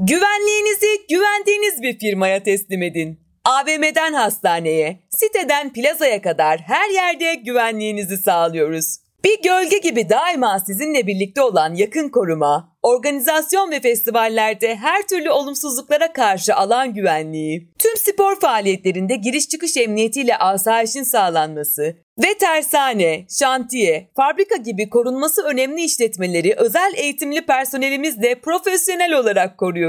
Güvenliğinizi güvendiğiniz bir firmaya teslim edin. AVM'den hastaneye, siteden plazaya kadar her yerde güvenliğinizi sağlıyoruz. Bir gölge gibi daima sizinle birlikte olan yakın koruma, organizasyon ve festivallerde her türlü olumsuzluklara karşı alan güvenliği, tüm spor faaliyetlerinde giriş çıkış emniyetiyle asayişin sağlanması ve tersane, şantiye, fabrika gibi korunması önemli işletmeleri özel eğitimli personelimizle profesyonel olarak koruyor.